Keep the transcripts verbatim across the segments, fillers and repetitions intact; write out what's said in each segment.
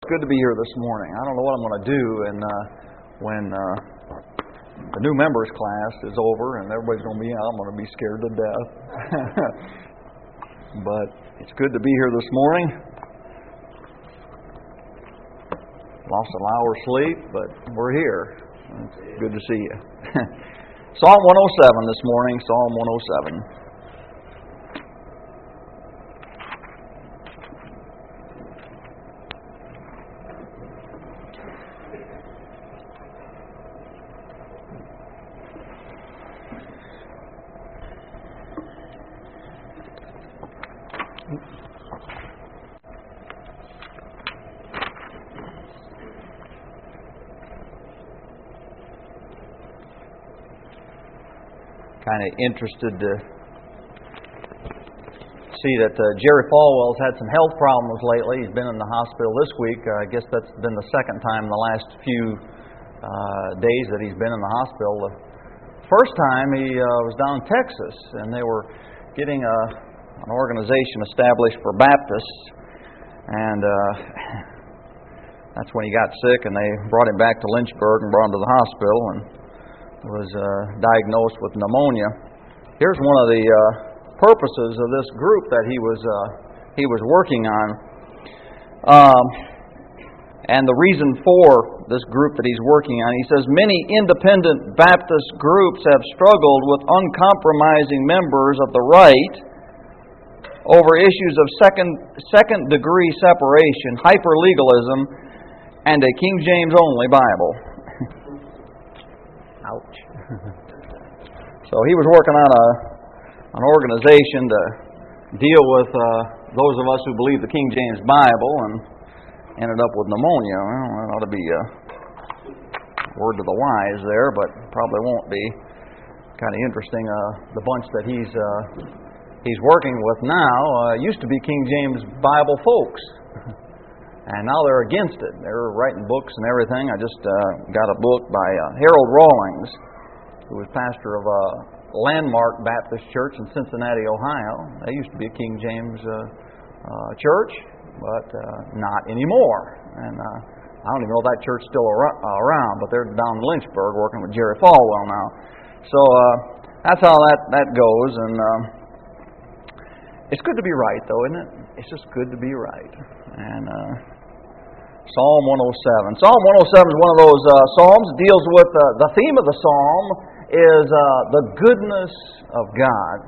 good to be here this morning. I don't know what I'm going to do and uh, when uh, the new members class is over and everybody's going to be out. I'm going to be scared to death. But it's good to be here this morning. Lost an hour's sleep, but we're here. It's good to see you. Psalm one oh seven this morning, Psalm one oh seven. Kind of interested to see that uh, Jerry Falwell's had some health problems lately. He's been in the hospital this week. Uh, I guess that's been the second time in the last few uh, days that he's been in the hospital. The first time he uh, was down in Texas, and they were getting a, an organization established for Baptists, and uh, that's when he got sick, and they brought him back to Lynchburg and brought him to the hospital, and was uh, diagnosed with pneumonia. Here's one of the uh, purposes of this group that he was uh, he was working on, um, and the reason for this group that he's working on. He says many independent Baptist groups have struggled with uncompromising members of the right over issues of second second degree separation, hyperlegalism, and a King James only Bible. Ouch. So he was working on a an organization to deal with uh, those of us who believe the King James Bible, and ended up with pneumonia. Well, that ought to be a word to the wise there, but probably won't be. Kind of interesting. Uh, the bunch that he's uh, he's working with now uh, used to be King James Bible folks. And now they're against it. They're writing books and everything. I just uh, got a book by uh, Harold Rawlings, who was pastor of a Landmark Baptist Church in Cincinnati, Ohio. They used to be a King James uh, uh, church, but uh, not anymore. And uh, I don't even know if that church's still ar- around, but they're down in Lynchburg working with Jerry Falwell now. So uh, that's how that, that goes. And uh, it's good to be right, though, isn't it? It's just good to be right. And uh, Psalm one oh seven. Psalm one oh seven is one of those uh, psalms that deals with uh, the theme of the psalm is uh, the goodness of God.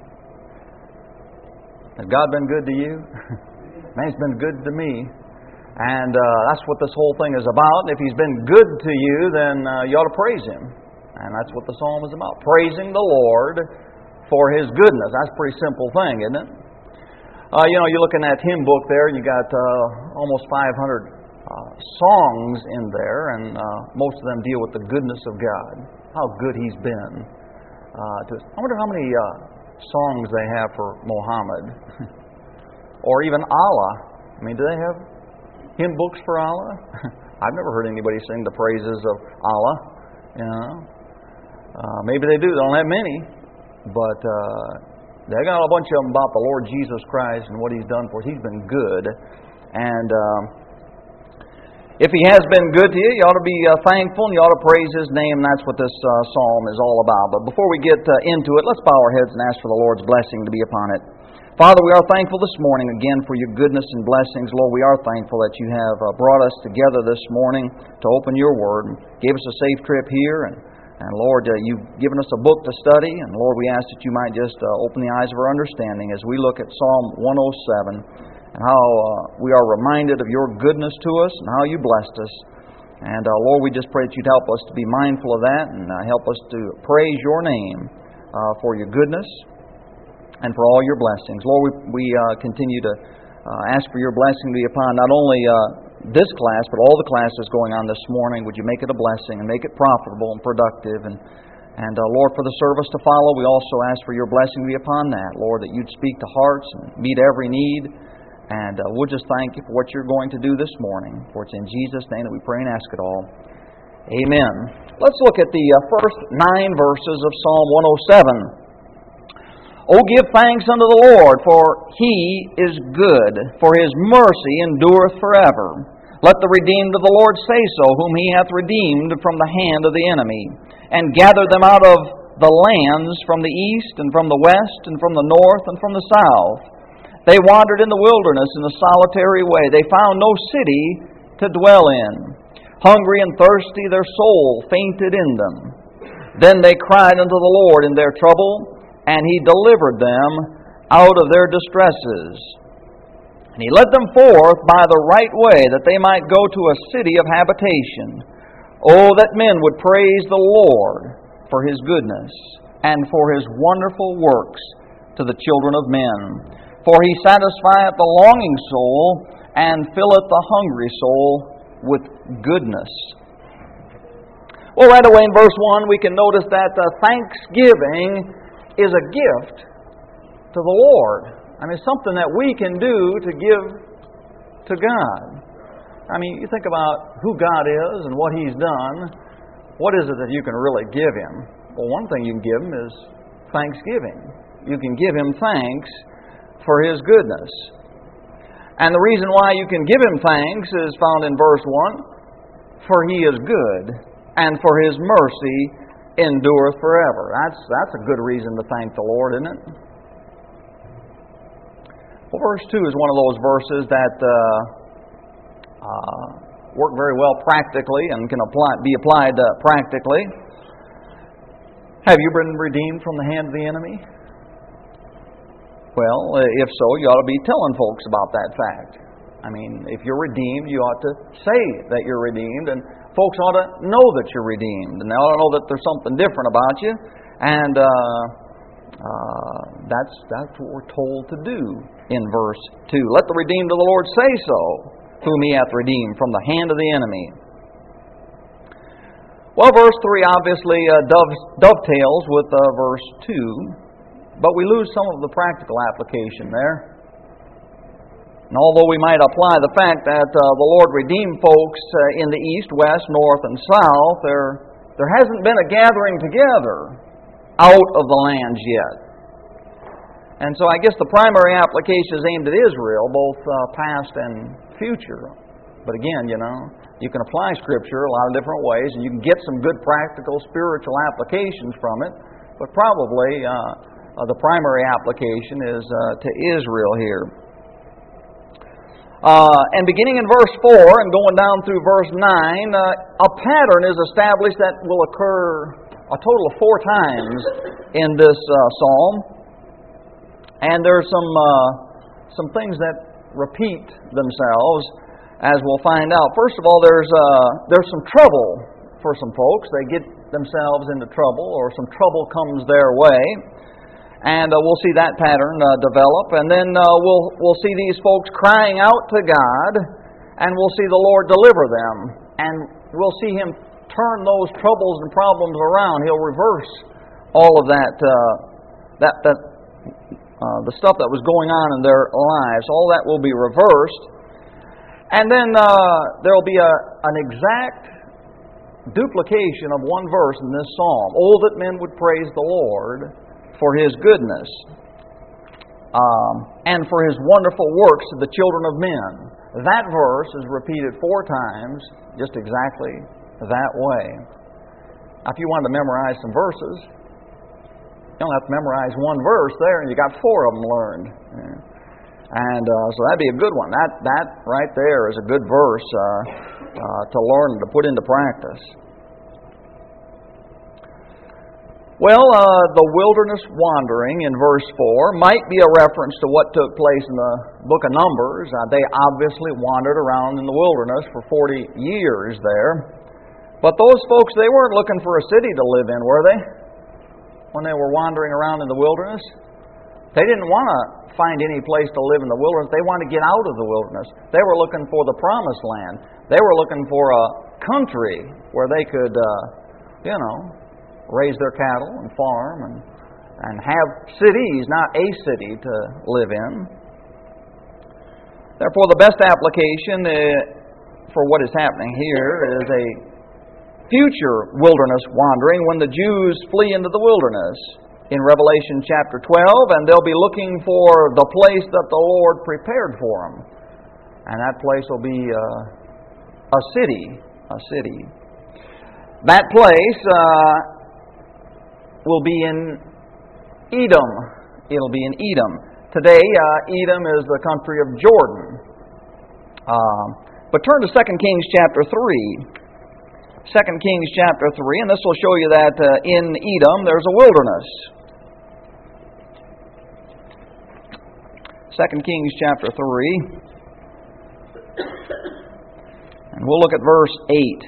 Has God been good to you? Man, He's been good to me. And uh, that's what this whole thing is about. And if He's been good to you, then uh, you ought to praise Him. And that's what the psalm is about. Praising the Lord for His goodness. That's a pretty simple thing, isn't it? Uh, you know, you look in that hymn book there, and you got uh, almost five hundred Uh, songs in there, and uh, most of them deal with the goodness of God, how good He's been uh, to us. I wonder how many uh, songs they have for Muhammad, or even Allah. I mean, do they have hymn books for Allah? I've never heard anybody sing the praises of Allah. You know, uh, maybe they do. They don't have many, but uh, they got a bunch of them about the Lord Jesus Christ and what He's done for us. He's been good, and Um, If He has been good to you, you ought to be uh, thankful and you ought to praise His name. And that's what this uh, psalm is all about. But before we get uh, into it, let's bow our heads and ask for the Lord's blessing to be upon it. Father, we are thankful this morning again for Your goodness and blessings. Lord, we are thankful that You have uh, brought us together this morning to open Your Word and gave us a safe trip here. And, and Lord, uh, You've given us a book to study. And Lord, we ask that You might just uh, open the eyes of our understanding as we look at Psalm one oh seven. And how uh, we are reminded of Your goodness to us and how You blessed us. And uh, Lord, we just pray that You'd help us to be mindful of that and uh, help us to praise Your name uh, for Your goodness and for all Your blessings. Lord, we, we uh, continue to uh, ask for Your blessing to be upon not only uh, this class, but all the classes going on this morning. Would You make it a blessing and make it profitable and productive. And, and uh, Lord, for the service to follow, we also ask for Your blessing to be upon that. Lord, that You'd speak to hearts and meet every need. And uh, we'll just thank You for what You're going to do this morning. For it's in Jesus' name that we pray and ask it all. Amen. Let's look at the uh, first nine verses of Psalm one oh seven. Oh, give thanks unto the Lord, for He is good, for His mercy endureth forever. Let the redeemed of the Lord say so, whom He hath redeemed from the hand of the enemy, and gathered them out of the lands from the east, and from the west, and from the north, and from the south. They wandered in the wilderness in a solitary way. They found no city to dwell in. Hungry and thirsty, their soul fainted in them. Then they cried unto the Lord in their trouble, and He delivered them out of their distresses. And He led them forth by the right way, that they might go to a city of habitation. Oh, that men would praise the Lord for His goodness, and for His wonderful works to the children of men. For He satisfieth the longing soul, and filleth the hungry soul with goodness. Well, right away in verse one, we can notice that uh, thanksgiving is a gift to the Lord. I mean, something that we can do to give to God. I mean, you think about who God is and what He's done. What is it that you can really give Him? Well, one thing you can give Him is thanksgiving. You can give Him thanks for His goodness. And the reason why you can give Him thanks is found in verse one. For He is good, and for His mercy endureth forever. That's, that's a good reason to thank the Lord, isn't it? Well, verse two is one of those verses that uh, uh, work very well practically and can apply, be applied uh, practically. Have you been redeemed from the hand of the enemy? Well, if so, you ought to be telling folks about that fact. I mean, if you're redeemed, you ought to say that you're redeemed, and folks ought to know that you're redeemed, and they ought to know that there's something different about you, and uh, uh, that's that's what we're told to do in verse two. Let the redeemed of the Lord say so, whom He hath redeemed from the hand of the enemy. Well, verse three obviously uh, dovetails with uh, verse two, but we lose some of the practical application there. And although we might apply the fact that uh, the Lord redeemed folks uh, in the east, west, north, and south, there, there hasn't been a gathering together out of the lands yet. And so I guess the primary application is aimed at Israel, both uh, past and future. But again, you know, you can apply Scripture a lot of different ways, and you can get some good practical spiritual applications from it. But probably uh, uh, the primary application is uh, to Israel here. Uh, and beginning in verse four and going down through verse nine, uh, a pattern is established that will occur a total of four times in this uh, psalm. And there's some uh, some things that repeat themselves, as we'll find out. First of all, there's uh, there's some trouble for some folks. They get themselves into trouble, or some trouble comes their way. And uh, we'll see that pattern uh, develop. And then uh, we'll we'll see these folks crying out to God, and we'll see the Lord deliver them. And we'll see Him turn those troubles and problems around. He'll reverse all of that, uh, that, that uh, the stuff that was going on in their lives. All that will be reversed. And then uh, there will be a, an exact duplication of one verse in this psalm. Oh, that men would praise the Lord for His goodness, um, and for His wonderful works to the children of men. That verse is repeated four times, just exactly that way. Now, if you wanted to memorize some verses, you don't have to memorize one verse there, and you got four of them learned. Yeah. And uh, so that'd be a good one. That that right there is a good verse uh, uh, to learn, to put into practice. Well, uh, the wilderness wandering in verse four might be a reference to what took place in the book of Numbers. Uh, they obviously wandered around in the wilderness for forty years there. But those folks, they weren't looking for a city to live in, were they? When they were wandering around in the wilderness? They didn't want to find any place to live in the wilderness. They wanted to get out of the wilderness. They were looking for the promised land. They were looking for a country where they could, uh, you know, raise their cattle and farm and, and have cities, not a city to live in. Therefore, the best application uh, for what is happening here is a future wilderness wandering when the Jews flee into the wilderness in Revelation chapter twelve, and they'll be looking for the place that the Lord prepared for them. And that place will be uh, a city, a city. That place uh, will be in Edom. It'll be in Edom. Today, uh, Edom is the country of Jordan. Uh, but turn to Second Kings chapter three. Second Kings chapter three, and this will show you that uh, in Edom there's a wilderness. Second Kings chapter three. And we'll look at verse eight.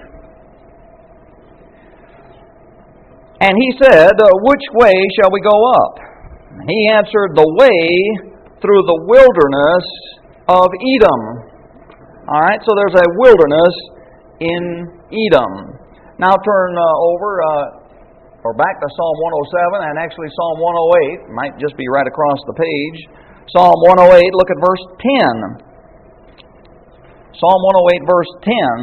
And he said, "Which way shall we go up?" And he answered, "The way through the wilderness of Edom." All right, so there's a wilderness in Edom. Now turn uh, over uh, or back to Psalm one oh seven, and actually Psalm one oh eight. Might just be right across the page. Psalm one oh eight, look at verse ten. Psalm one oh eight, verse ten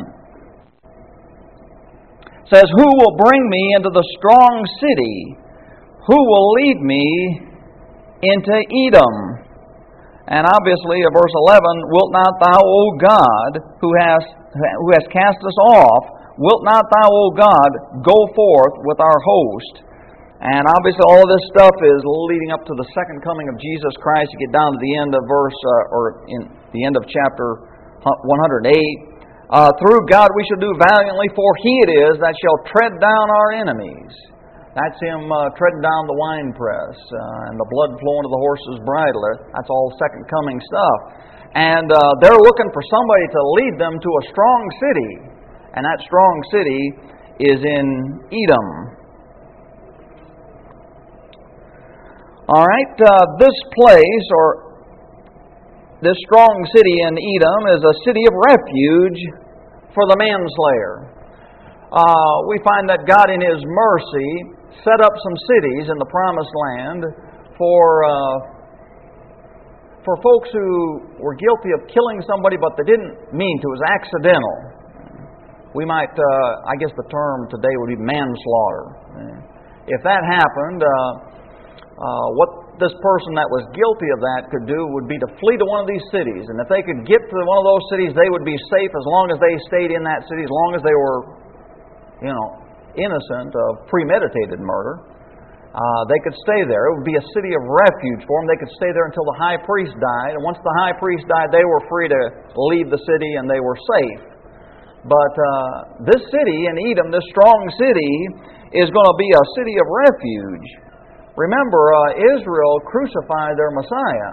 says, "Who will bring me into the strong city? Who will lead me into Edom?" And obviously, uh, verse eleven, "Wilt not thou, O God, who hast, who hast cast us off, wilt not thou, O God, go forth with our host?" And obviously all of this stuff is leading up to the second coming of Jesus Christ. You get down to the end of verse, uh, or in the end of chapter one oh eight. Uh, Through God we shall do valiantly, for He it is that shall tread down our enemies. That's Him uh, treading down the winepress uh, and the blood flowing to the horse's bridle. That's all second coming stuff. And uh, they're looking for somebody to lead them to a strong city. And that strong city is in Edom. All right, uh, this place, or this strong city in Edom, is a city of refuge for the manslayer. Uh, we find that God in His mercy set up some cities in the Promised Land for uh, for folks who were guilty of killing somebody, but they didn't mean to. It was accidental. We might, uh, I guess the term today would be manslaughter. If that happened, uh, uh, what this person that was guilty of that could do would be to flee to one of these cities. And if they could get to one of those cities, they would be safe as long as they stayed in that city, as long as they were, you know, innocent of premeditated murder. Uh, they could stay there. It would be a city of refuge for them. They could stay there until the high priest died. And once the high priest died, they were free to leave the city and they were safe. But uh, this city in Edom, this strong city, is going to be a city of refuge. Remember, uh, Israel crucified their Messiah,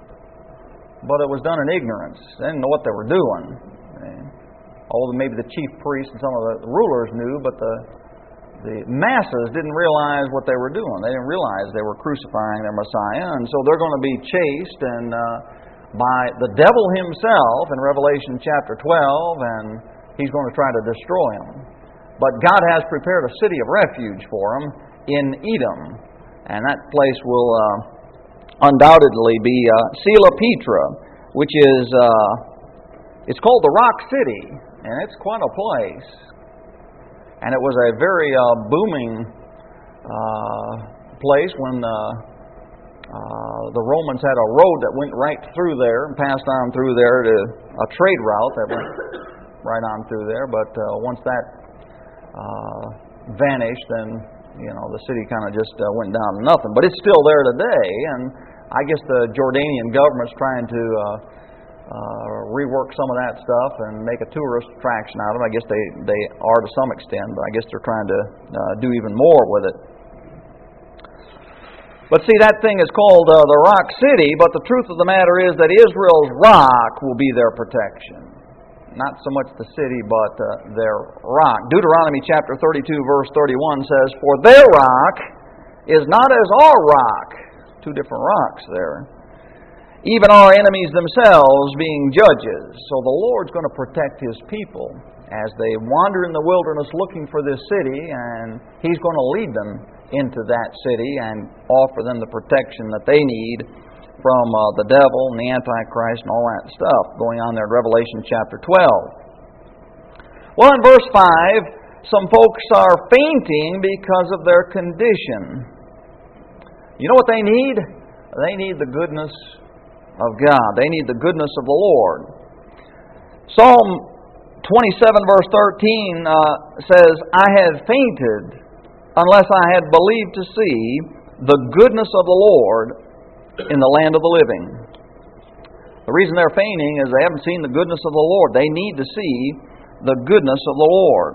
but it was done in ignorance. They didn't know what they were doing. Although maybe the chief priests and some of the rulers knew, but the the masses didn't realize what they were doing. They didn't realize they were crucifying their Messiah, and so they're going to be chased and uh, by the devil himself in Revelation chapter twelve, and he's going to try to destroy them. But God has prepared a city of refuge for them in Edom. And that place will uh, undoubtedly be uh, Sela Petra, which is, uh, it's called the Rock City, and it's quite a place. And it was a very uh, booming uh, place when uh, uh, the Romans had a road that went right through there and passed on through there to a trade route that went right on through there. But uh, once that uh, vanished, then you know, the city kind of just uh, went down to nothing. But it's still there today, and I guess the Jordanian government's trying to uh, uh, rework some of that stuff and make a tourist attraction out of it. I guess they, they are to some extent, but I guess they're trying to uh, do even more with it. But see, that thing is called uh, the Rock City, but the truth of the matter is that Israel's rock will be their protection. Not so much the city, but uh, their rock. Deuteronomy chapter thirty-two, verse thirty-one says, "For their rock is not as our rock." Two different rocks there. "Even our enemies themselves being judges." So the Lord's going to protect His people as they wander in the wilderness looking for this city, and He's going to lead them into that city and offer them the protection that they need from uh, the devil and the Antichrist and all that stuff going on there in Revelation chapter twelve. Well, in verse five, some folks are fainting because of their condition. You know what they need? They need the goodness of God. They need the goodness of the Lord. Psalm twenty-seven verse thirteen uh, says, I had fainted unless I had believed to see the goodness of the Lord in the land of the living. The reason they're fainting is they haven't seen the goodness of the Lord. They need to see the goodness of the Lord.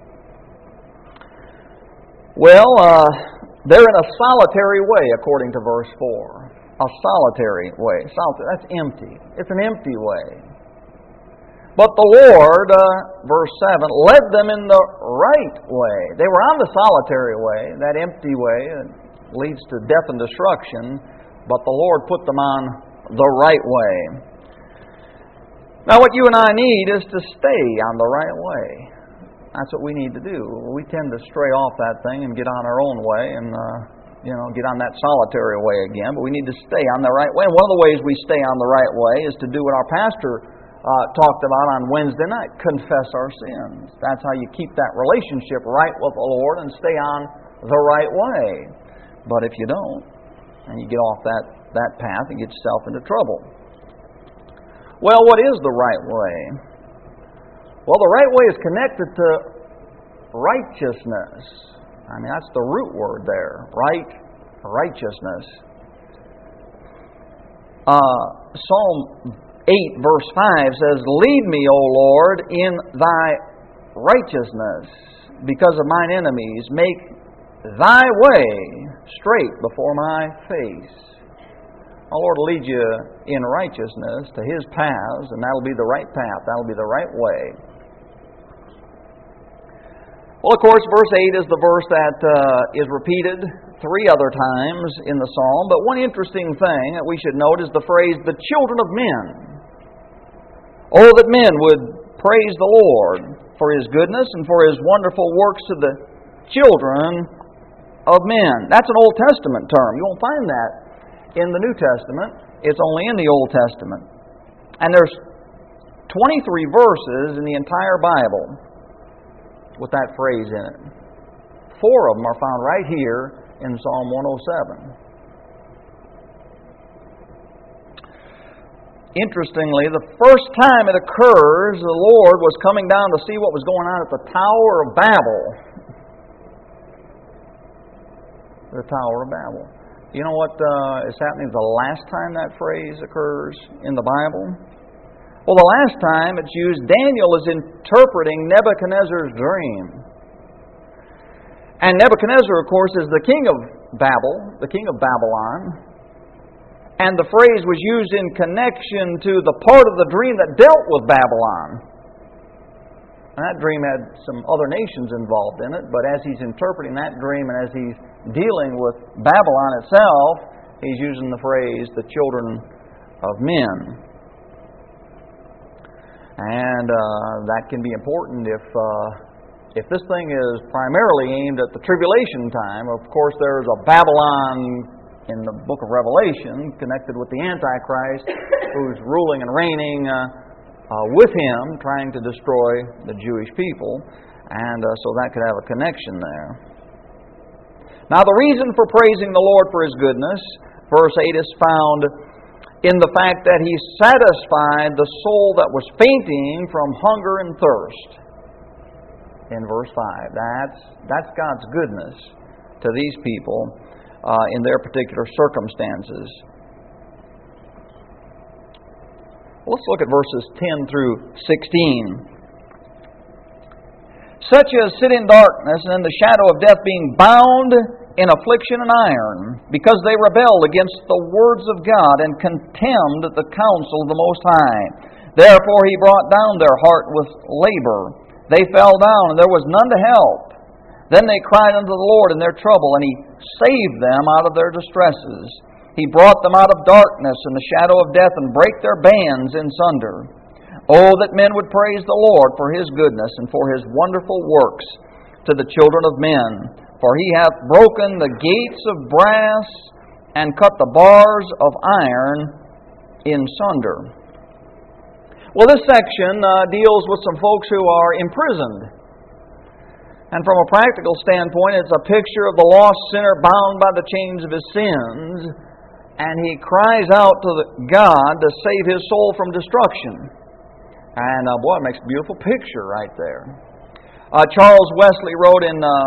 Well, uh, they're in a solitary way, according to verse four. A solitary way. Solitary, that's empty. It's an empty way. But the Lord, uh, verse seven, led them in the right way. They were on the solitary way, that empty way that leads to death and destruction, but the Lord put them on the right way. Now what you and I need is to stay on the right way. That's what we need to do. We tend to stray off that thing and get on our own way and, uh, you know, get on that solitary way again, but we need to stay on the right way. And one of the ways we stay on the right way is to do what our pastor uh, talked about on Wednesday night, confess our sins. That's how you keep that relationship right with the Lord and stay on the right way. But if you don't, and you get off that, that path and get yourself into trouble. Well, what is the right way? Well, the right way is connected to righteousness. I mean, that's the root word there. Right, righteousness. Uh, Psalm eight, verse five says, Lead me, O Lord, in thy righteousness, because of mine enemies. Make thy way straight before my face. The Lord will lead you in righteousness to His paths, and that'll be the right path. That'll be the right way. Well, of course, verse eight is the verse that uh, is repeated three other times in the psalm. But one interesting thing that we should note is the phrase, the children of men. Oh, that men would praise the Lord for His goodness and for His wonderful works to the children of men. That's an Old Testament term. You won't find that in the New Testament. It's only in the Old Testament. And there's twenty-three verses in the entire Bible with that phrase in it. Four of them are found right here in Psalm one oh seven. Interestingly, the first time it occurs, the Lord was coming down to see what was going on at the Tower of Babel. The Tower of Babel. You know what uh, is happening the last time that phrase occurs in the Bible? Well, the last time it's used, Daniel is interpreting Nebuchadnezzar's dream. And Nebuchadnezzar, of course, is the king of Babel, the king of Babylon. And the phrase was used in connection to the part of the dream that dealt with Babylon. And that dream had some other nations involved in it, but as he's interpreting that dream and as he's dealing with Babylon itself, he's using the phrase, the children of men. And uh, that can be important if uh, if this thing is primarily aimed at the tribulation time. Of course, there's a Babylon in the book of Revelation connected with the Antichrist who's ruling and reigning uh, uh, with him, trying to destroy the Jewish people. And uh, so that could have a connection there. Now, the reason for praising the Lord for His goodness, verse eight, is found in the fact that He satisfied the soul that was fainting from hunger and thirst. In verse five. That's, that's God's goodness to these people uh, in their particular circumstances. Well, let's look at verses ten through sixteen. Such as sit in darkness and in the shadow of death, being bound in affliction and iron, because they rebelled against the words of God and contemned the counsel of the Most High. Therefore He brought down their heart with labor. They fell down, and there was none to help. Then they cried unto the Lord in their trouble, and He saved them out of their distresses. He brought them out of darkness and the shadow of death, and brake their bands in sunder. Oh, that men would praise the Lord for His goodness and for His wonderful works to the children of men. For He hath broken the gates of brass and cut the bars of iron in sunder. Well, this section uh, deals with some folks who are imprisoned. And from a practical standpoint, it's a picture of the lost sinner bound by the chains of his sins. And he cries out to God to save his soul from destruction. And uh, boy, it makes a beautiful picture right there. Uh, Charles Wesley wrote in, uh,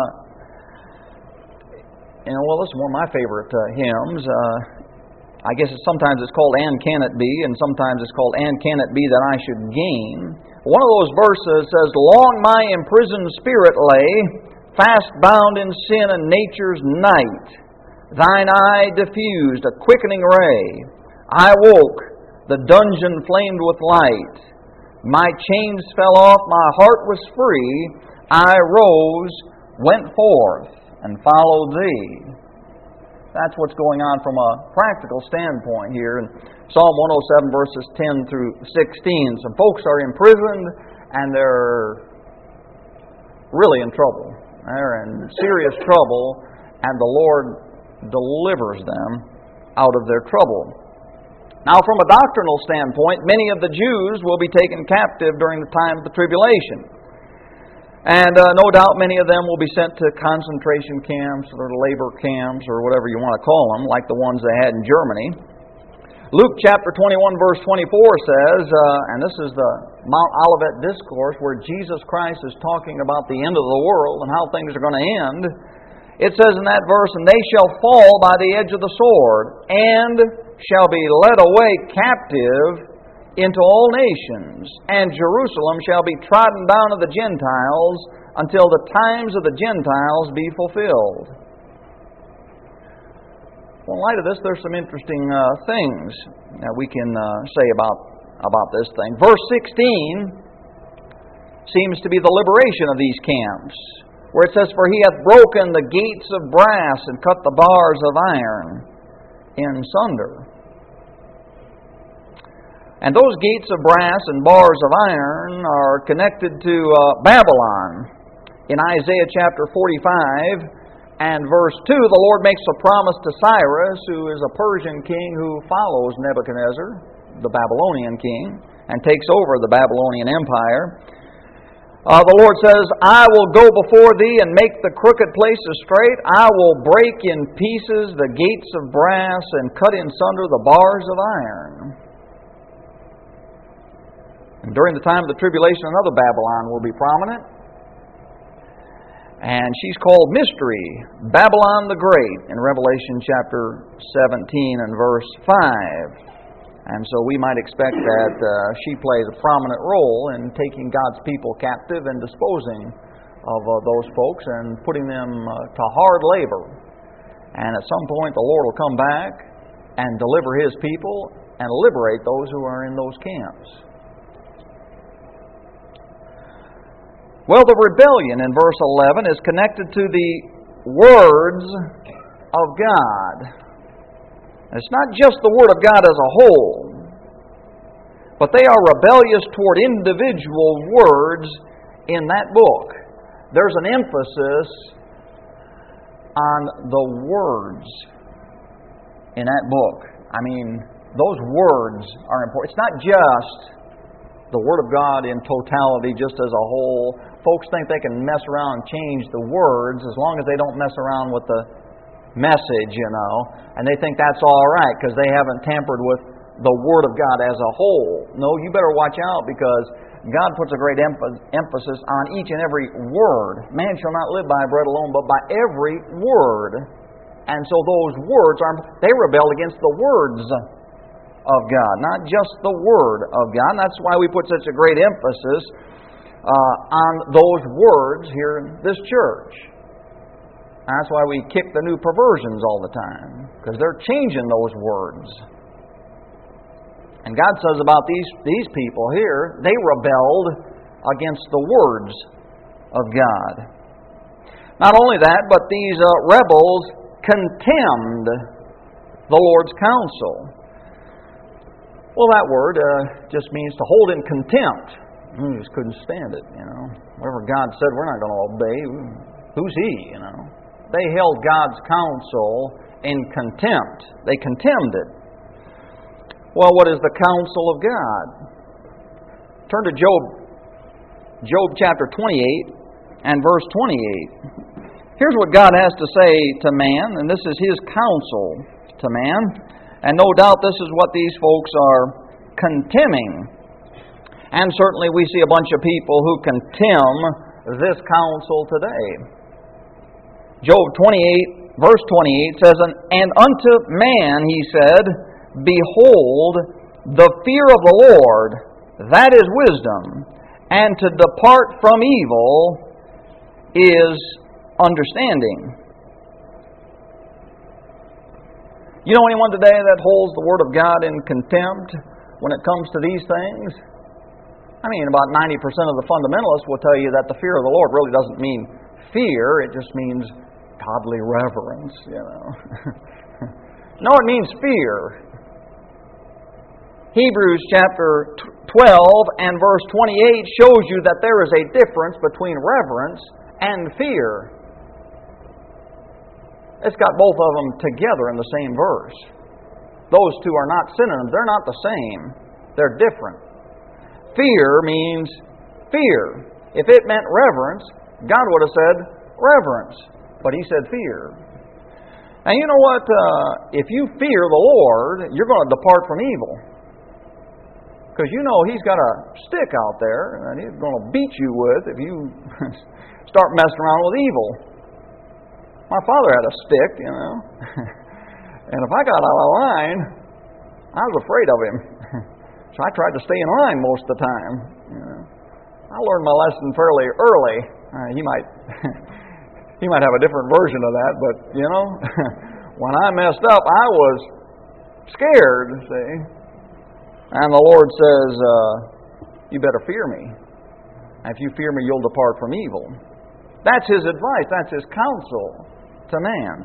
you know, well, this is one of my favorite uh, hymns. Uh, I guess it's, sometimes it's called And Can It Be, and sometimes it's called And Can It Be That I Should Gain. One of those verses says, Long my imprisoned spirit lay, fast bound in sin and nature's night. Thine eye diffused a quickening ray. I woke, the dungeon flamed with light. My chains fell off, my heart was free. I rose, went forth, and followed Thee. That's what's going on from a practical standpoint here. In Psalm one oh seven, verses ten through sixteen, some folks are imprisoned and they're really in trouble. They're in serious trouble, and the Lord delivers them out of their trouble. Now, from a doctrinal standpoint, many of the Jews will be taken captive during the time of the tribulation. And uh, no doubt many of them will be sent to concentration camps or labor camps or whatever you want to call them, like the ones they had in Germany. Luke chapter twenty-one, verse twenty-four says, uh, and this is the Mount Olivet Discourse where Jesus Christ is talking about the end of the world and how things are going to end. It says in that verse, And they shall fall by the edge of the sword, and shall be led away captive into all nations, and Jerusalem shall be trodden down of the Gentiles until the times of the Gentiles be fulfilled. Well, in light of this, there's some interesting uh, things that we can uh, say about, about this thing. Verse sixteen seems to be the liberation of these camps, where it says, For He hath broken the gates of brass and cut the bars of iron in sunder. And those gates of brass and bars of iron are connected to uh, Babylon. In Isaiah chapter forty-five and verse two, the Lord makes a promise to Cyrus, who is a Persian king who follows Nebuchadnezzar, the Babylonian king, and takes over the Babylonian Empire. Uh, the Lord says, I will go before thee and make the crooked places straight. I will break in pieces the gates of brass and cut in sunder the bars of iron. And during the time of the tribulation, another Babylon will be prominent. And she's called Mystery, Babylon the Great, in Revelation chapter seventeen and verse five. And so we might expect that uh, she plays a prominent role in taking God's people captive and disposing of uh, those folks and putting them uh, to hard labor. And at some point the Lord will come back and deliver His people and liberate those who are in those camps. Well, the rebellion in verse eleven is connected to the words of God. It's not just the Word of God as a whole, but they are rebellious toward individual words in that book. There's an emphasis on the words in that book. I mean, those words are important. It's not just the Word of God in totality, just as a whole. Folks think they can mess around and change the words as long as they don't mess around with the message, you know. And they think that's all right because they haven't tampered with the Word of God as a whole. No, you better watch out because God puts a great emphasis on each and every word. Man shall not live by bread alone, but by every word. And so those words, are they rebel against the words of God, not just the Word of God. And that's why we put such a great emphasis uh, on those words here in this church. And that's why we kick the new perversions all the time, because they're changing those words. And God says about these, these people here, they rebelled against the words of God. Not only that, but these uh, rebels contemned the Lord's counsel. Well, that word uh, just means to hold in contempt. We just couldn't stand it, you know. Whatever God said, we're not going to obey. Who's He, you know? They held God's counsel in contempt. They contemned it. Well, what is the counsel of God? Turn to Job, Job chapter twenty-eight and verse twenty-eight. Here's what God has to say to man, and this is His counsel to man. And no doubt this is what these folks are contemning. And certainly we see a bunch of people who contemn this counsel today. Job twenty-eight, verse twenty-eight says, And unto man, he said, Behold, the fear of the Lord, that is wisdom, and to depart from evil is understanding. You know anyone today that holds the Word of God in contempt when it comes to these things? I mean, about ninety percent of the fundamentalists will tell you that the fear of the Lord really doesn't mean fear, it just means godly reverence, you know. No, it means fear. Hebrews chapter twelve and verse twenty-eight shows you that there is a difference between reverence and fear. It's got both of them together in the same verse. Those two are not synonyms. They're not the same. They're different. Fear means fear. If it meant reverence, God would have said reverence. But He said fear. And you know what? Uh, if you fear the Lord, you're going to depart from evil. Because you know He's got a stick out there and He's going to beat you with if you start messing around with evil. My father had a stick, you know. And if I got out of line, I was afraid of him. So I tried to stay in line most of the time. You know. I learned my lesson fairly early. Uh, he might he might have a different version of that, but, you know, when I messed up, I was scared, see. And the Lord says, uh, you better fear me. And if you fear me, you'll depart from evil. That's His advice. That's His counsel to man.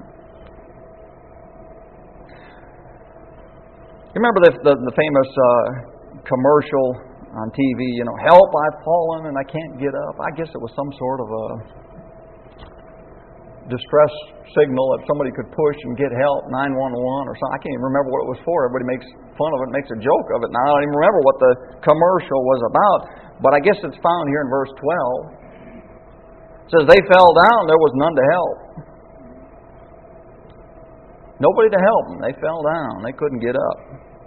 You remember the, the, the famous uh, commercial on T V, you know, help, I've fallen and I can't get up. I guess it was some sort of a distress signal that somebody could push and get help, nine one one or something. I can't even remember what it was for. Everybody makes fun of it, makes a joke of it. Now I don't even remember what the commercial was about, but I guess it's found here in verse twelve. It says, they fell down, there was none to help. Nobody to help them. They fell down. They couldn't get up.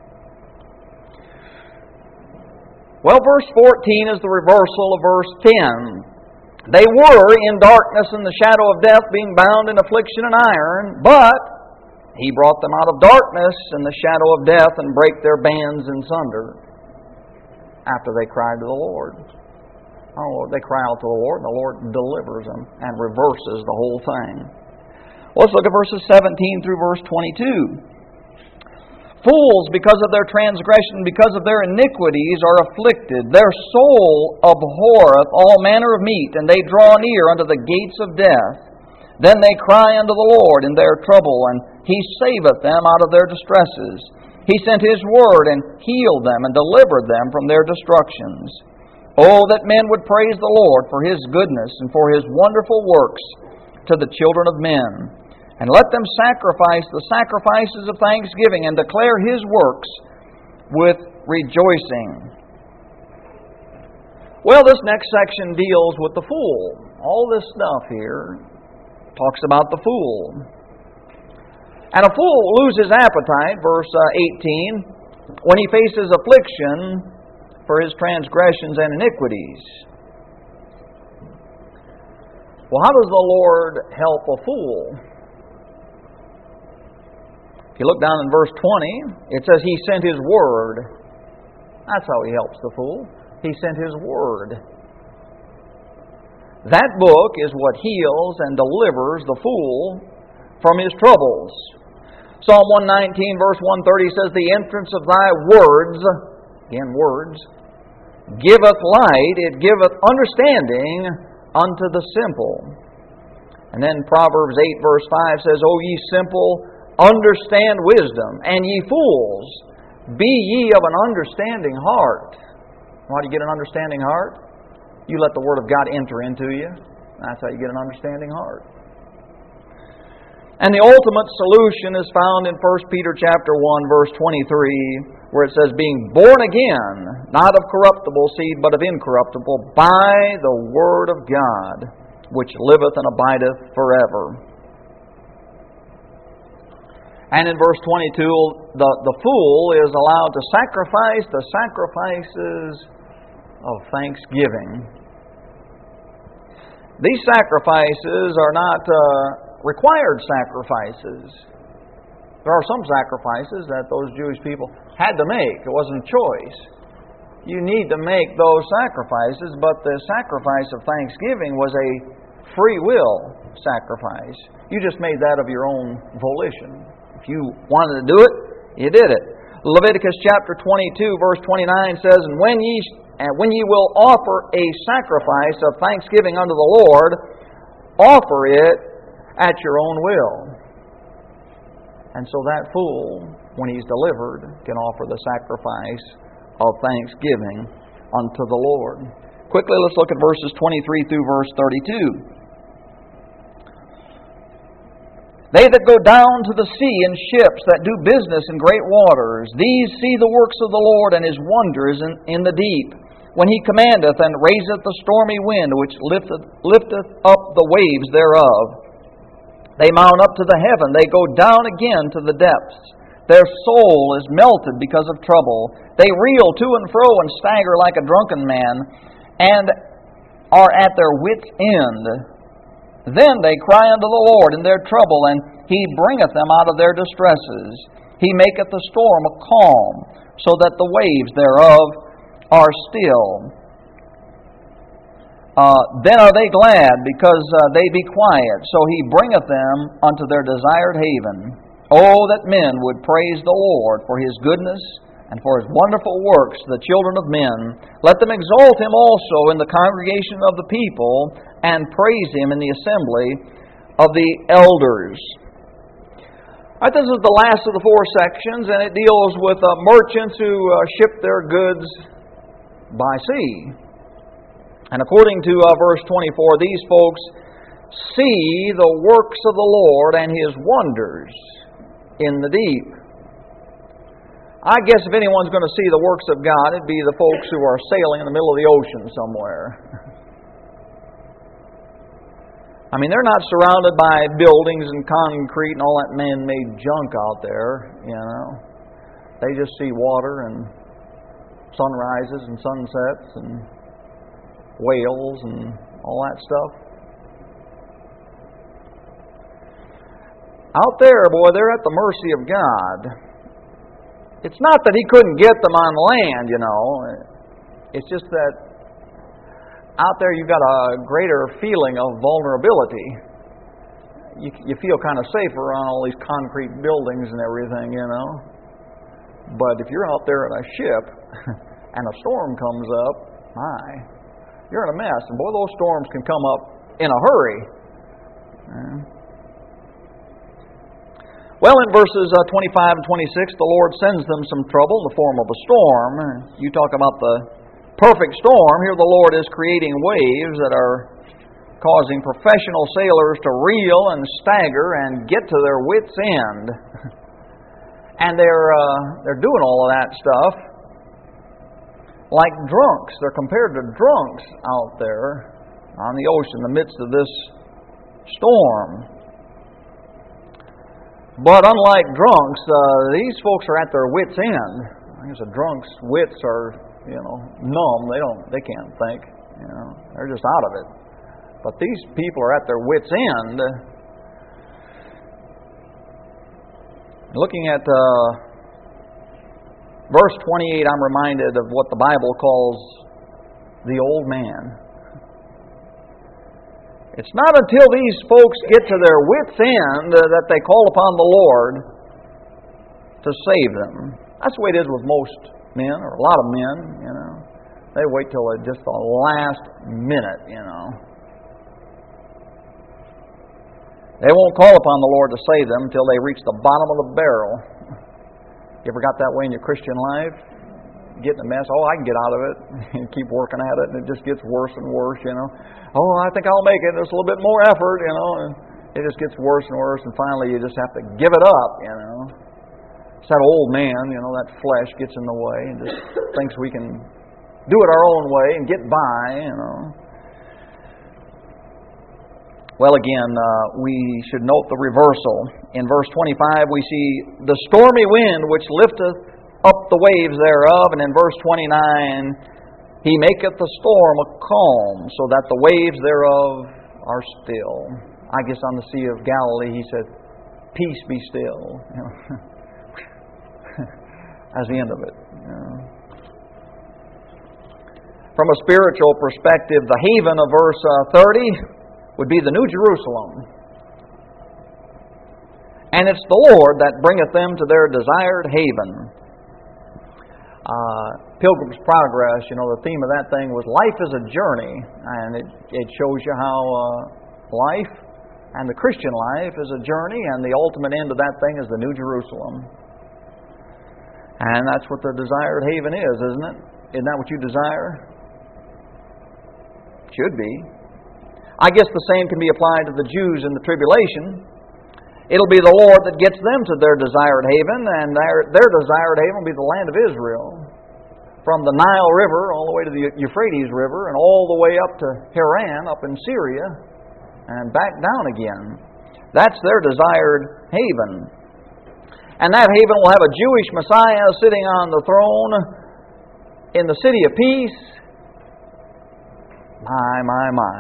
Well, verse fourteen is the reversal of verse ten. They were in darkness and the shadow of death, being bound in affliction and iron, but He brought them out of darkness and the shadow of death and brake their bands in sunder after they cried to the Lord. Oh, they cry out to the Lord, and the Lord delivers them and reverses the whole thing. Let's look at verses seventeen through verse twenty-two. Fools, because of their transgression, because of their iniquities, are afflicted. Their soul abhorreth all manner of meat, and they draw near unto the gates of death. Then they cry unto the Lord in their trouble, and He saveth them out of their distresses. He sent His word, and healed them, and delivered them from their destructions. Oh, that men would praise the Lord for His goodness, and for His wonderful works to the children of men. And let them sacrifice the sacrifices of thanksgiving and declare His works with rejoicing. Well, this next section deals with the fool. All this stuff here talks about the fool. And a fool loses appetite, verse eighteen, when he faces affliction for his transgressions and iniquities. Well, how does the Lord help a fool? If you look down in verse twenty, it says He sent His word. That's how He helps the fool. He sent His word. That book is what heals and delivers the fool from his troubles. Psalm one nineteen, verse one thirty says, The entrance of Thy words, again words, giveth light, it giveth understanding unto the simple. And then Proverbs eight, verse five says, O ye simple, understand wisdom, and ye fools, be ye of an understanding heart. How do you get an understanding heart? You let the Word of God enter into you. That's how you get an understanding heart. And the ultimate solution is found in First Peter chapter one, verse twenty-three, where it says, being born again, not of corruptible seed, but of incorruptible, by the Word of God, which liveth and abideth forever. And in verse twenty-two, the, the fool is allowed to sacrifice the sacrifices of thanksgiving. These sacrifices are not uh, required sacrifices. There are some sacrifices that those Jewish people had to make. It wasn't a choice. You need to make those sacrifices, but the sacrifice of thanksgiving was a free will sacrifice. You just made that of your own volition. If you wanted to do it, you did it. Leviticus chapter twenty-two, verse twenty-nine says, And when ye and when ye will offer a sacrifice of thanksgiving unto the Lord, offer it at your own will. And so that fool, when he's delivered, can offer the sacrifice of thanksgiving unto the Lord. Quickly, let's look at verses twenty-three through verse thirty-two. They that go down to the sea in ships that do business in great waters, these see the works of the Lord and His wonders in, in the deep. When He commandeth and raiseth the stormy wind, which lifteth, lifteth up the waves thereof. They mount up to the heaven, they go down again to the depths. Their soul is melted because of trouble. They reel to and fro and stagger like a drunken man, and are at their wits' end. Then they cry unto the Lord in their trouble, and He bringeth them out of their distresses. He maketh the storm a calm, so that the waves thereof are still. Uh, then are they glad, because uh, they be quiet, so He bringeth them unto their desired haven. Oh, that men would praise the Lord for His goodness, and for His wonderful works to the children of men. Let them exalt Him also in the congregation of the people, and praise Him in the assembly of the elders. All right, this is the last of the four sections, and it deals with uh, merchants who uh, ship their goods by sea. And according to uh, verse twenty-four, these folks see the works of the Lord and His wonders in the deep. I guess if anyone's going to see the works of God, it'd be the folks who are sailing in the middle of the ocean somewhere. I mean, they're not surrounded by buildings and concrete and all that man-made junk out there, you know. They just see water and sunrises and sunsets and whales and all that stuff. Out there, boy, they're at the mercy of God. It's not that He couldn't get them on land, you know. It's just that out there you've got a greater feeling of vulnerability. You, you feel kind of safer around all these concrete buildings and everything, you know. But if you're out there in a ship and a storm comes up, my, you're in a mess. And boy, those storms can come up in a hurry. Yeah. Well, in verses uh, twenty-five and twenty-six, the Lord sends them some trouble in the form of a storm. You talk about the perfect storm. Here the Lord is creating waves that are causing professional sailors to reel and stagger and get to their wits' end. And they're uh, they're doing all of that stuff like drunks. They're compared to drunks out there on the ocean in the midst of this storm. But unlike drunks, uh, these folks are at their wits' end. I guess a drunk's wits are, you know, numb. They don't, they can't think. You know, they're just out of it. But these people are at their wits' end. Looking at uh, verse twenty-eight, I'm reminded of what the Bible calls the old man. It's not until these folks get to their wits' end uh, that they call upon the Lord to save them. That's the way it is with most men, or a lot of men, you know. They wait till just the last minute, you know. They won't call upon the Lord to save them until they reach the bottom of the barrel. You ever got that way in your Christian life? Get in a mess, oh, I can get out of it, and keep working at it, and it just gets worse and worse, you know. Oh, I think I'll make it, just a little bit more effort, you know, and it just gets worse and worse, and finally you just have to give it up, you know. It's that old man, you know, that flesh gets in the way and just thinks we can do it our own way and get by, you know. Well, again, uh, we should note the reversal. In verse twenty-five, we see the stormy wind which lifteth up the waves thereof, and in verse twenty-nine, He maketh the storm a calm, so that the waves thereof are still. I guess on the Sea of Galilee He said, peace be still. You know, that's the end of it. You know. From a spiritual perspective, the haven of verse uh, thirty would be the New Jerusalem. And it's the Lord that bringeth them to their desired haven. Uh, Pilgrim's Progress, you know, the theme of that thing was life is a journey. And it, it shows you how uh, life and the Christian life is a journey, and the ultimate end of that thing is the New Jerusalem. And that's what the desired haven is, isn't it? Isn't that what you desire? Should be. I guess the same can be applied to the Jews in the tribulation. It'll be the Lord that gets them to their desired haven, and their, their desired haven will be the land of Israel. From the Nile River all the way to the Euphrates River, and all the way up to Haran, up in Syria, and back down again. That's their desired haven. And that haven will have a Jewish Messiah sitting on the throne in the city of peace. My, my, my.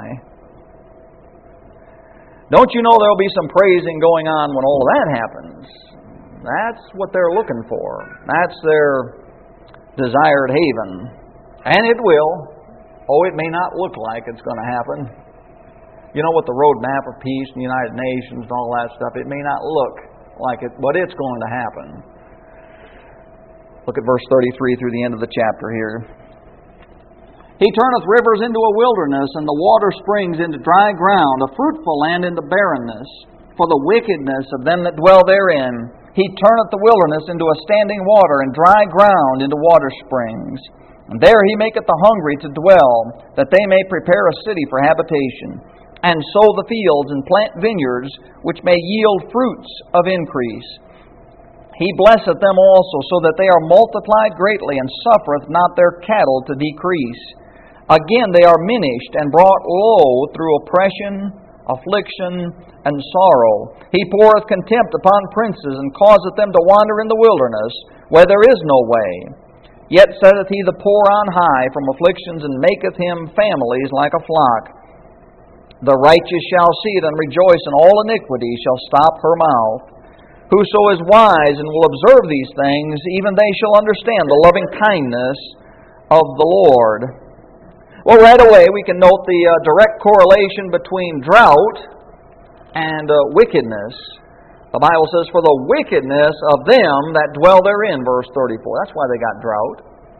Don't you know there'll be some praising going on when all of that happens? That's what they're looking for. That's their desired haven. And it will. Oh, it may not look like it's going to happen. You know, with the roadmap of peace and the United Nations and all that stuff, it may not look like it, but it's going to happen. Look at verse thirty-three through the end of the chapter here. He turneth rivers into a wilderness, and the water springs into dry ground, a fruitful land into barrenness. For the wickedness of them that dwell therein, He turneth the wilderness into a standing water, and dry ground into water springs. And there He maketh the hungry to dwell, that they may prepare a city for habitation, and sow the fields and plant vineyards, which may yield fruits of increase. He blesseth them also, so that they are multiplied greatly, and suffereth not their cattle to decrease. Again they are minished and brought low through oppression, affliction, and sorrow. He poureth contempt upon princes, and causeth them to wander in the wilderness, where there is no way. Yet setteth He the poor on high from afflictions, and maketh him families like a flock. The righteous shall see it and rejoice, and all iniquity shall stop her mouth. Whoso is wise and will observe these things, even they shall understand the loving kindness of the Lord. Well, right away we can note the uh, direct correlation between drought and uh, wickedness. The Bible says, for the wickedness of them that dwell therein, verse thirty-four. That's why they got drought.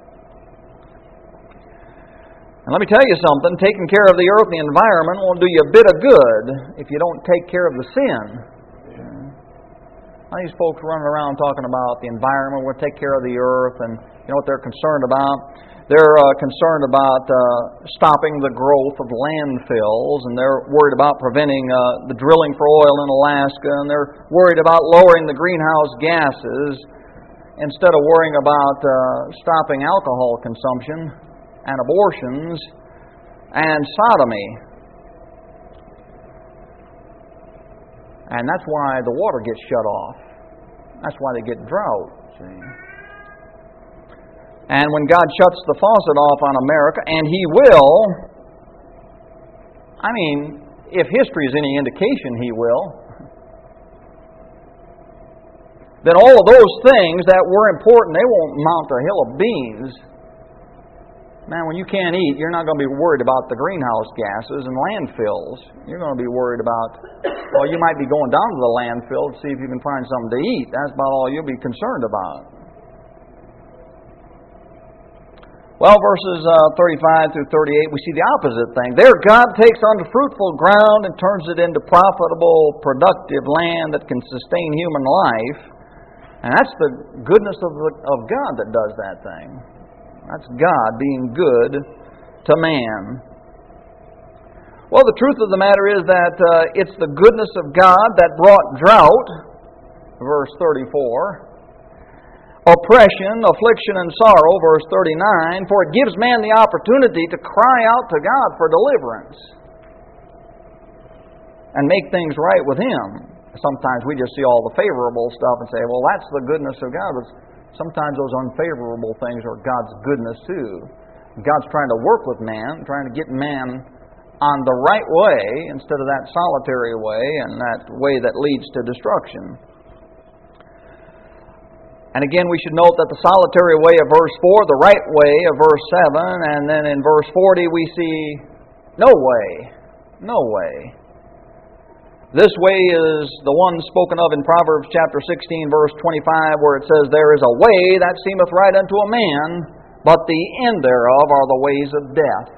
And let me tell you something, taking care of the earth and the environment won't do you a bit of good if you don't take care of the sin. All these folks running around talking about the environment, we'll take care of the earth, and you know what they're concerned about? They're uh, concerned about uh, stopping the growth of landfills, and they're worried about preventing uh, the drilling for oil in Alaska, and they're worried about lowering the greenhouse gases instead of worrying about uh, stopping alcohol consumption and abortions and sodomy. And that's why the water gets shut off. That's why they get drought, see. And when God shuts the faucet off on America, and He will, I mean, if history is any indication, He will, then all of those things that were important, they won't mount a hill of beans. Man, when you can't eat, you're not going to be worried about the greenhouse gases and landfills. You're going to be worried about, well, you might be going down to the landfill to see if you can find something to eat. That's about all you'll be concerned about. Well, verses uh, thirty-five through thirty-eight, we see the opposite thing. There God takes unto fruitful ground and turns it into profitable, productive land that can sustain human life. And that's the goodness of, the, of God that does that thing. That's God being good to man. Well, the truth of the matter is that uh, it's the goodness of God that brought drought, verse thirty-four, oppression, affliction, and sorrow, verse thirty-nine, for it gives man the opportunity to cry out to God for deliverance and make things right with Him. Sometimes we just see all the favorable stuff and say, well, that's the goodness of God. But sometimes those unfavorable things are God's goodness too. God's trying to work with man, trying to get man on the right way instead of that solitary way and that way that leads to destruction. And again, we should note that the solitary way of verse four, the right way of verse seven, and then in verse forty we see no way, no way. This way is the one spoken of in Proverbs chapter sixteen, verse twenty-five, where it says, "There is a way that seemeth right unto a man, but the end thereof are the ways of death."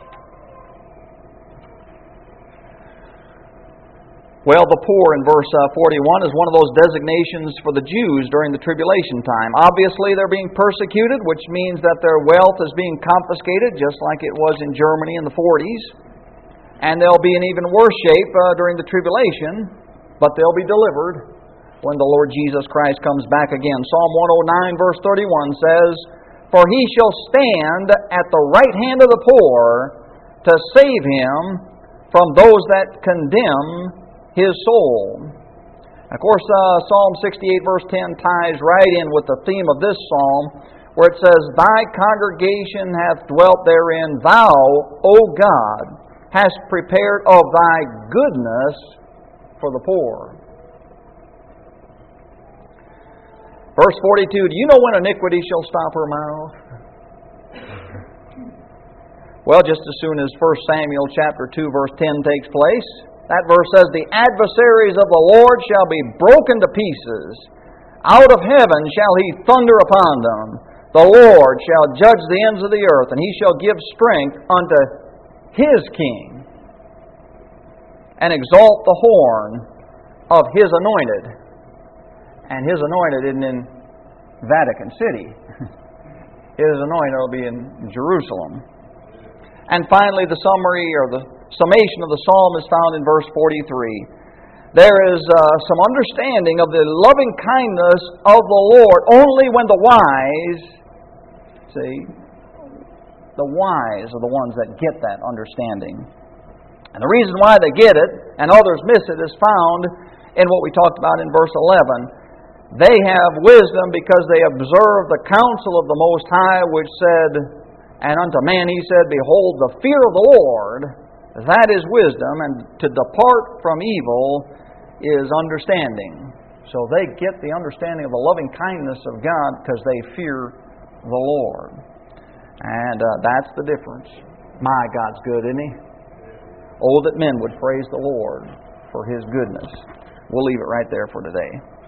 Well, the poor in verse uh, forty-one is one of those designations for the Jews during the tribulation time. Obviously, they're being persecuted, which means that their wealth is being confiscated, just like it was in Germany in the forties. And they'll be in even worse shape uh, during the tribulation, but they'll be delivered when the Lord Jesus Christ comes back again. Psalm one oh nine, verse thirty-one says, "For he shall stand at the right hand of the poor to save him from those that condemn his soul." Of course, uh, Psalm sixty-eight, verse ten ties right in with the theme of this psalm, where it says, "Thy congregation hath dwelt therein, thou, O God, hast prepared of thy goodness for the poor." Verse forty-two, "Do you know when iniquity shall stop her mouth?" Well, just as soon as First Samuel chapter two, verse ten takes place. That verse says, "The adversaries of the Lord shall be broken to pieces. Out of heaven shall he thunder upon them. The Lord shall judge the ends of the earth, and he shall give strength unto his king, and exalt the horn of his anointed." And his anointed isn't in Vatican City. His anointed will be in Jerusalem. And finally, the summary or the summation of the psalm is found in verse forty-three. There is uh, some understanding of the loving kindness of the Lord only when the wise, see, the wise are the ones that get that understanding. And the reason why they get it and others miss it is found in what we talked about in verse eleven. They have wisdom because they observe the counsel of the Most High, which said, "And unto man he said, Behold, the fear of the Lord, that is wisdom, and to depart from evil is understanding." So they get the understanding of the loving kindness of God because they fear the Lord. And uh, that's the difference. My, God's good, isn't He? Oh, that men would praise the Lord for His goodness. We'll leave it right there for today.